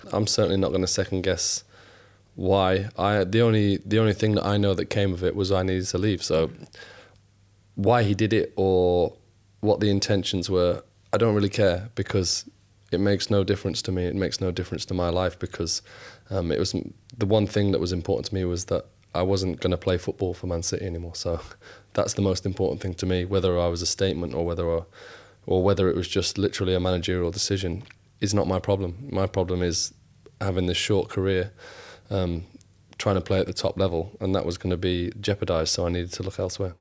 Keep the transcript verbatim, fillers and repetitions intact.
I'm certainly not going to second guess why. I the only the only thing that I know that came of it was I needed to leave. So why he did it or what the intentions were, I don't really care, because it makes no difference to me. It makes no difference to my life, because um, it was the one thing that was important to me was that I wasn't going to play football for Man City anymore. So that's the most important thing to me. Whether I was a statement or whether I, or whether it was just literally a managerial decision is not my problem. My problem is having this short career, um, trying to play at the top level, and that was going to be jeopardised. So I needed to look elsewhere.